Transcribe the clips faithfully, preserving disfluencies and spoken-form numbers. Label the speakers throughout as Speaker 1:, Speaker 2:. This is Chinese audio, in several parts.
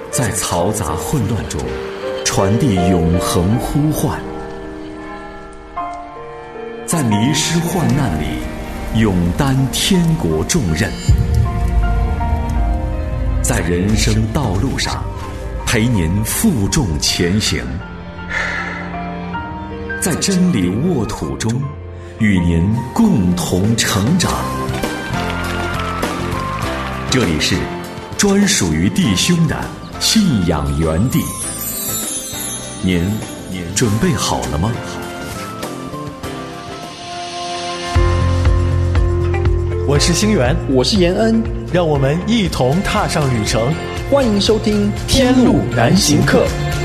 Speaker 1: 在嘈杂混乱中传递永恒呼唤，在迷失患难里勇担天国重任，在人生道路上陪您负重前行，在真理沃土中与您共同成长。这里是专属于弟兄的信仰园地，您准备好了吗？
Speaker 2: 我是星源，
Speaker 3: 我是延恩，
Speaker 2: 让我们一同踏上旅程。
Speaker 3: 欢迎收听《天路难行客》。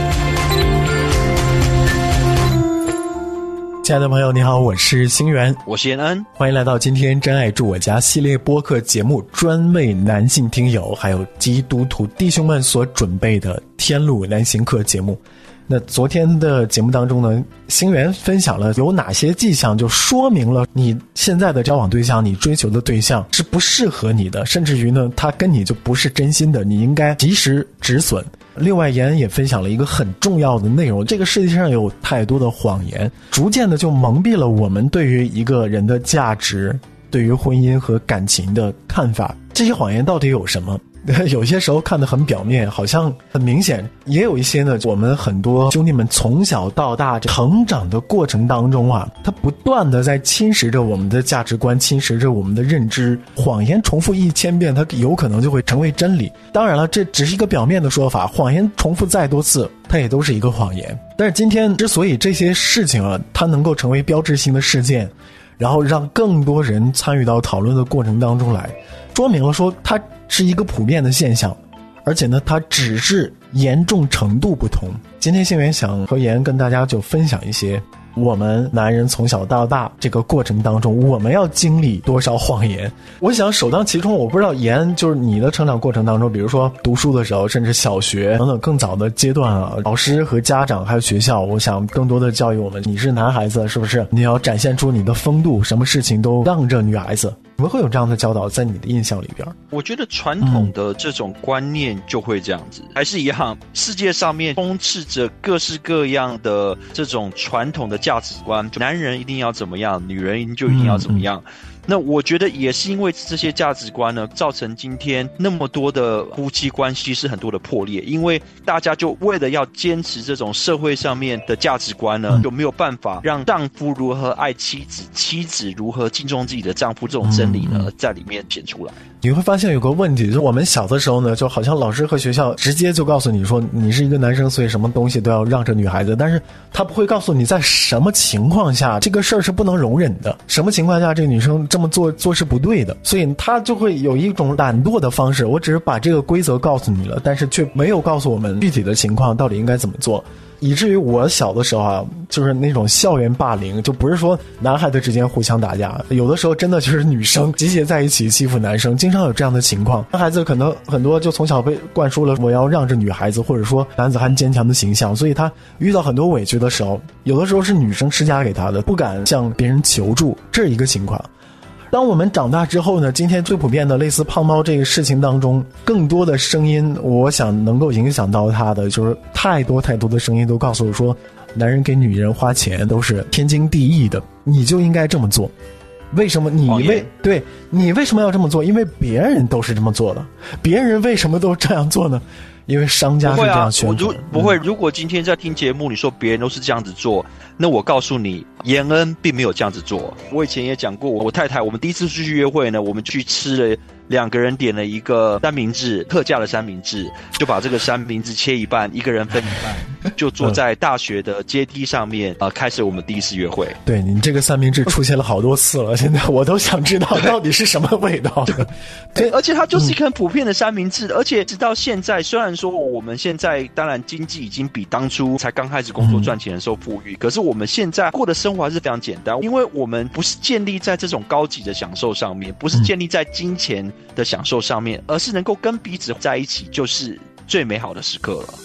Speaker 2: 亲爱的朋友，你好，我是星源，
Speaker 3: 我是延恩，
Speaker 2: 欢迎来到今天真爱住我家系列播客节目，专为男性听友还有基督徒弟兄们所准备的天路难行客节目。那昨天的节目当中呢，星源分享了有哪些迹象就说明了你现在的交往对象，你追求的对象是不适合你的，甚至于呢他跟你就不是真心的，你应该及时止损。另外延恩也分享了一个很重要的内容，这个世界上有太多的谎言，逐渐的就蒙蔽了我们对于一个人的价值，对于婚姻和感情的看法。这些谎言到底有什么？有些时候看得很表面，好像很明显，也有一些呢，我们很多兄弟们从小到大成长的过程当中啊，它不断的在侵蚀着我们的价值观，侵蚀着我们的认知。谎言重复一千遍，它有可能就会成为真理。当然了，这只是一个表面的说法，谎言重复再多次，它也都是一个谎言。但是今天之所以这些事情啊，它能够成为标志性的事件，然后让更多人参与到讨论的过程当中来，说明了说它是一个普遍的现象，而且呢它只是严重程度不同。今天星源想和妍跟大家就分享一些我们男人从小到大这个过程当中我们要经历多少谎言。我想首当其冲，我不知道妍就是你的成长过程当中，比如说读书的时候，甚至小学等等更早的阶段啊，老师和家长还有学校，我想更多的教育我们，你是男孩子是不是你要展现出你的风度，什么事情都让着女孩子。你们会有这样的教导在你的印象里边？
Speaker 3: 我觉得传统的这种观念就会这样子，嗯、还是一样，世界上面充斥着各式各样的这种传统的价值观，男人一定要怎么样，女人就一定要怎么样。嗯嗯那我觉得也是因为这些价值观呢，造成今天那么多的夫妻关系是很多的破裂，因为大家就为了要坚持这种社会上面的价值观呢，就没有办法让丈夫如何爱妻子，妻子如何敬重自己的丈夫这种真理呢，在里面显出来。
Speaker 2: 你会发现有个问题，就是我们小的时候呢，就好像老师和学校直接就告诉你说你是一个男生，所以什么东西都要让着女孩子，但是他不会告诉你在什么情况下这个事儿是不能容忍的，什么情况下这个女生这么做做是不对的，所以他就会有一种懒惰的方式，我只是把这个规则告诉你了，但是却没有告诉我们具体的情况到底应该怎么做。以至于我小的时候啊，就是那种校园霸凌，就不是说男孩子之间互相打架，有的时候真的就是女生集结在一起欺负男生，经常有这样的情况。男孩子可能很多就从小被灌输了我要让着女孩子，或者说男子汉坚强的形象，所以他遇到很多委屈的时候，有的时候是女生施加给他的，不敢向别人求助，这是一个情况。当我们长大之后呢，今天最普遍的类似胖猫这个事情当中，更多的声音我想能够影响到他的，就是太多太多的声音都告诉我说，男人给女人花钱都是天经地义的，你就应该这么做。为什么你为、哦、对你为什么要这么做？因为别人都是这么做的，别人为什么都这样做呢？因为商家是这样宣传。
Speaker 3: 不会、啊、如果今天在听节目你说别人都是这样子做，那我告诉你，延恩并没有这样子做。我以前也讲过，我太太我们第一次出去约会呢，我们去吃了两个人点了一个三明治，特价的三明治，就把这个三明治切一半，一个人分一半，就坐在大学的阶梯上面呃，开始我们第一次约会。
Speaker 2: 对，你这个三明治出现了好多次了，现在我都想知道到底是什么味道。
Speaker 3: 对，而且它就是一个很普遍的三明治、嗯、而且直到现在，虽然说我们现在当然经济已经比当初才刚开始工作赚钱的时候富裕、嗯、可是我们现在过的生活还是非常简单，因为我们不是建立在这种高级的享受上面，不是建立在金钱的享受上面，而是能够跟彼此在一起，就是最美好的时刻了。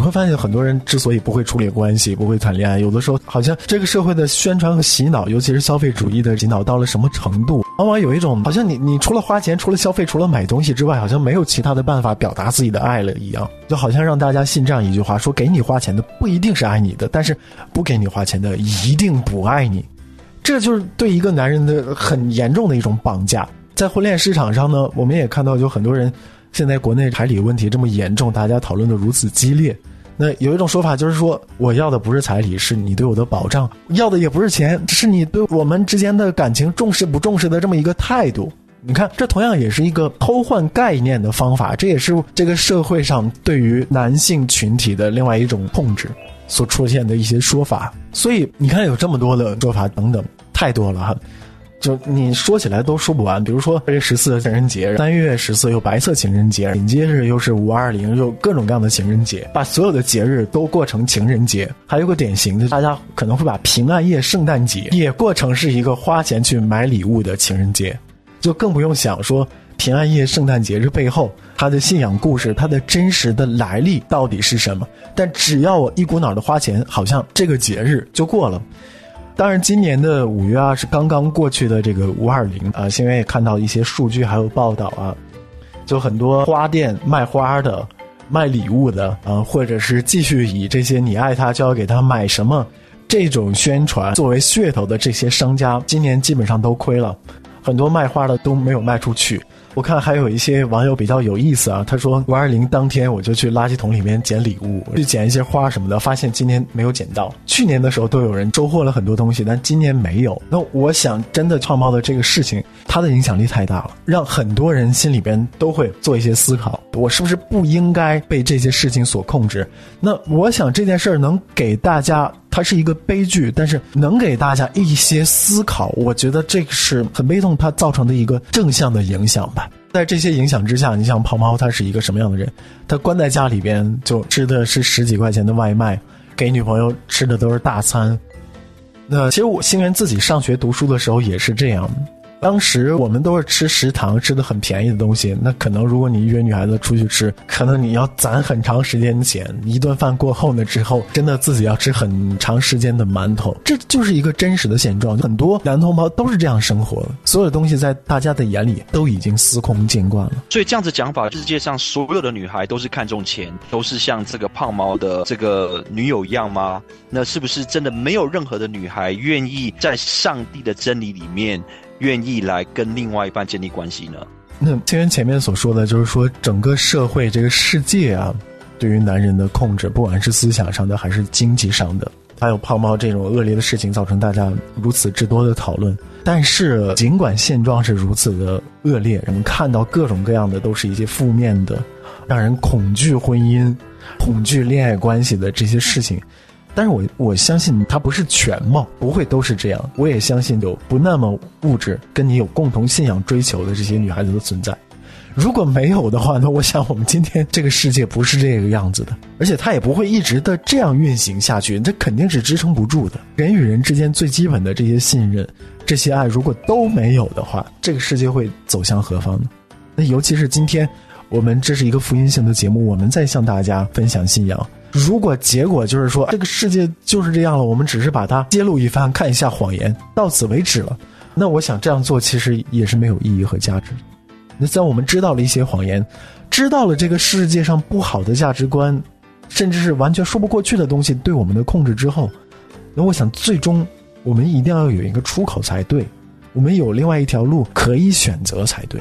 Speaker 2: 会发现很多人之所以不会处理关系，不会谈恋爱，有的时候好像这个社会的宣传和洗脑，尤其是消费主义的洗脑到了什么程度，往往有一种好像你你除了花钱，除了消费，除了买东西之外，好像没有其他的办法表达自己的爱了一样，就好像让大家信这样一句话，说给你花钱的不一定是爱你的，但是不给你花钱的一定不爱你。这就是对一个男人的很严重的一种绑架。在婚恋市场上呢，我们也看到有很多人现在国内彩礼问题这么严重，大家讨论的如此激烈。那有一种说法就是说，我要的不是彩礼，是你对我的保障，要的也不是钱，是你对我们之间的感情重视不重视的这么一个态度。你看，这同样也是一个偷换概念的方法，这也是这个社会上对于男性群体的另外一种控制所出现的一些说法。所以你看有这么多的说法等等，太多了哈，就你说起来都说不完。比如说二月十四情人节，三月十四又白色情人节，紧接着又是五二零，又各种各样的情人节，把所有的节日都过成情人节。还有个典型的，大家可能会把平安夜、圣诞节也过成是一个花钱去买礼物的情人节，就更不用想说平安夜、圣诞节这背后它的信仰故事，它的真实的来历到底是什么。但只要我一股脑的花钱，好像这个节日就过了。当然今年的五月啊是刚刚过去的这个五二零啊，新闻也看到一些数据还有报道啊，就很多花店卖花的、卖礼物的啊，或者是继续以这些你爱他就要给他买什么这种宣传作为噱头的这些商家，今年基本上都亏了，很多卖花的都没有卖出去。我看还有一些网友比较有意思啊，他说五二零当天我就去垃圾桶里面捡礼物，去捡一些花什么的，发现今年没有捡到。去年的时候都有人收获了很多东西，但今年没有。那我想真的创猫的这个事情，它的影响力太大了，让很多人心里边都会做一些思考，我是不是不应该被这些事情所控制。那我想这件事儿能给大家，它是一个悲剧，但是能给大家一些思考，我觉得这个是很悲痛它造成的一个正向的影响吧。在这些影响之下，你像胖猫他是一个什么样的人，他关在家里边就吃的是十几块钱的外卖，给女朋友吃的都是大餐。那其实我星源自己上学读书的时候也是这样，当时我们都是吃食堂，吃的很便宜的东西，那可能如果你约女孩子出去吃，可能你要攒很长时间的钱，一顿饭过后呢之后，真的自己要吃很长时间的馒头，这就是一个真实的现状。很多男同胞都是这样生活的，所有的东西在大家的眼里都已经司空见惯了。
Speaker 3: 所以这样子讲法，世界上所有的女孩都是看重钱，都是像这个胖猫的这个女友一样吗？那是不是真的没有任何的女孩愿意在上帝的真理里面愿意来跟另外一半建立关系呢？
Speaker 2: 那青源前面所说的就是说，整个社会这个世界啊，对于男人的控制，不管是思想上的还是经济上的，还有胖猫这种恶劣的事情造成大家如此之多的讨论。但是尽管现状是如此的恶劣，人们看到各种各样的都是一些负面的，让人恐惧婚姻、恐惧恋爱关系的这些事情，但是我我相信它不是全貌，不会都是这样。我也相信有不那么物质跟你有共同信仰追求的这些女孩子的存在。如果没有的话，那我想我们今天这个世界不是这个样子的，而且它也不会一直的这样运行下去，这肯定是支撑不住的。人与人之间最基本的这些信任、这些爱，如果都没有的话，这个世界会走向何方呢？那尤其是今天我们这是一个福音性的节目，我们在向大家分享信仰，如果结果就是说这个世界就是这样了，我们只是把它揭露一番，看一下谎言，到此为止了，那我想这样做其实也是没有意义和价值。那在我们知道了一些谎言，知道了这个世界上不好的价值观，甚至是完全说不过去的东西对我们的控制之后，那我想最终我们一定要有一个出口才对，我们有另外一条路可以选择才对。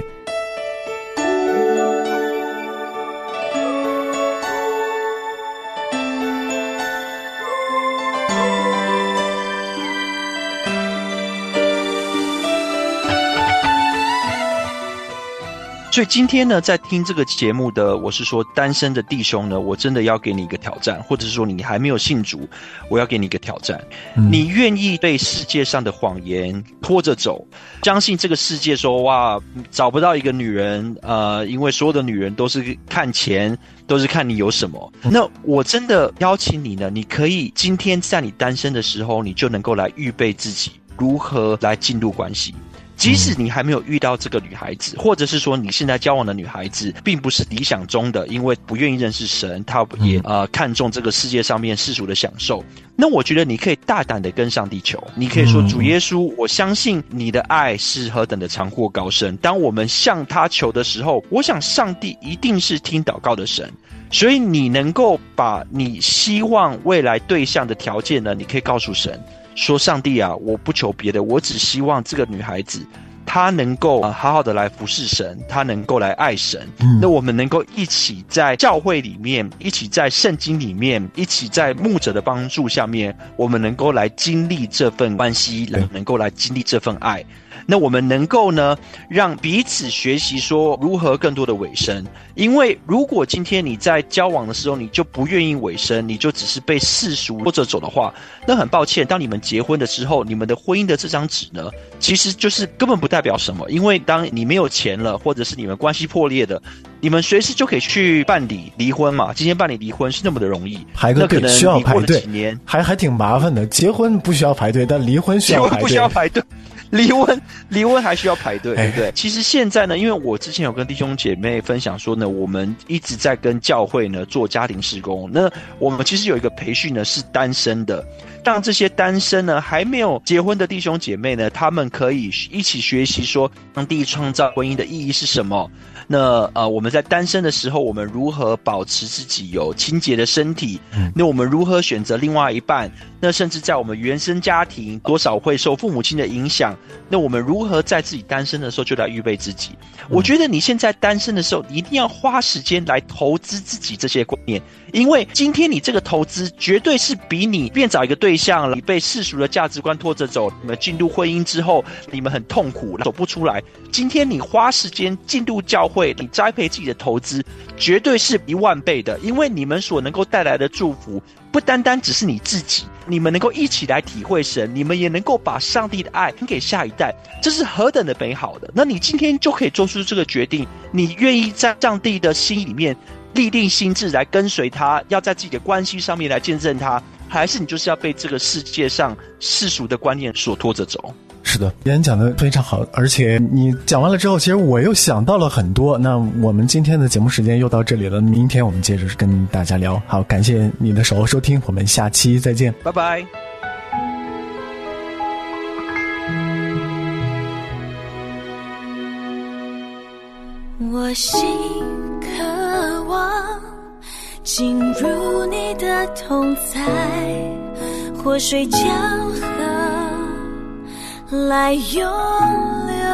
Speaker 3: 所以今天呢，在听这个节目的，我是说单身的弟兄呢，我真的要给你一个挑战，或者是说你还没有信主，我要给你一个挑战。嗯、你愿意被世界上的谎言拖着走，相信这个世界说哇找不到一个女人，呃，因为所有的女人都是看钱，都是看你有什么。那我真的邀请你呢，你可以今天在你单身的时候，你就能够来预备自己如何来进入关系。 即使你还没有遇到这个女孩子，或者是说你现在交往的女孩子并不是理想中的，因为不愿意认识神，她也呃看重这个世界上面世俗的享受，那我觉得你可以大胆的跟上帝求，你可以说主耶稣，我相信你的爱是何等的长阔高深，当我们向他求的时候，我想上帝一定是听祷告的神，所以你能够把你希望未来对象的条件呢，你可以告诉神说，上帝啊，我不求别的，我只希望这个女孩子她能够、呃、好好的来服侍神，她能够来爱神、嗯、那我们能够一起在教会里面，一起在圣经里面，一起在牧者的帮助下面，我们能够来经历这份关系，能够来经历这份爱，那我们能够呢让彼此学习说如何更多的委身，因为如果今天你在交往的时候你就不愿意委身，你就只是被世俗拖着走的话，那很抱歉，当你们结婚的时候，你们的婚姻的这张纸呢其实就是根本不代表什么，因为当你没有钱了，或者是你们关系破裂的，你们随时就可以去办理离婚嘛，今天办理离婚是那么的容易，
Speaker 2: 排个队需要排队，
Speaker 3: 几年
Speaker 2: 还还挺麻烦的，结婚不需要排队，但离婚需要排队，
Speaker 3: 结婚不需要排队，离婚离婚还需要排队，对不对？其实现在呢，因为我之前有跟弟兄姐妹分享说呢，我们一直在跟教会呢做家庭事工，那我们其实有一个培训呢是单身的，让这些单身呢还没有结婚的弟兄姐妹呢，他们可以一起学习说上帝创造婚姻的意义是什么，那呃我们在单身的时候，我们如何保持自己有清洁的身体，那我们如何选择另外一半，那甚至在我们原生家庭多少会受父母亲的影响，那我们如何在自己单身的时候就来预备自己。我觉得你现在单身的时候，你一定要花时间来投资自己这些观念，因为今天你这个投资绝对是比你便找一个对象了，你被世俗的价值观拖着走，你们进入婚姻之后你们很痛苦走不出来，今天你花时间进入教会，你栽培自己的投资绝对是一万倍的，因为你们所能够带来的祝福不单单只是你自己，你们能够一起来体会神，你们也能够把上帝的爱分给下一代，这是何等的美好的。那你今天就可以做出这个决定，你愿意在上帝的心里面立定心志来跟随他，要在自己的关系上面来见证他，还是你就是要被这个世界上世俗的观念所拖着走。
Speaker 2: 是的，别人讲的非常好，而且你讲完了之后，其实我又想到了很多。那我们今天的节目时间又到这里了，明天我们接着跟大家聊。好，感谢你的守候收听，我们下期再见，
Speaker 3: 拜拜。
Speaker 4: 我心渴望进入你的同在，活水江河来涌流，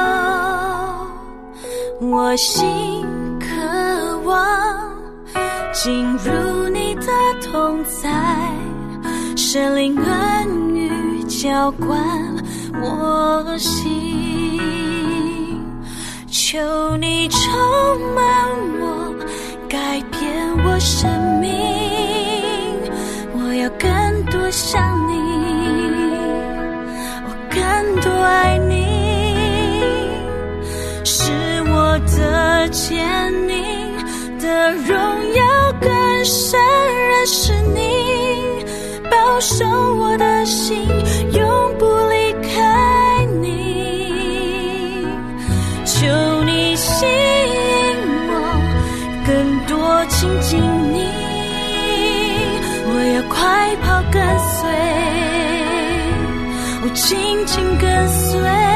Speaker 4: 我心渴望进入你的同在，圣灵恩雨浇灌我心，求你充满我，改变我生命，我要更多像你，我更多爱你，使我的坚定的荣耀更深认识你，保守我的心永不离开你，求你吸引我更多亲近你，我要快跑跟随，我紧紧跟随。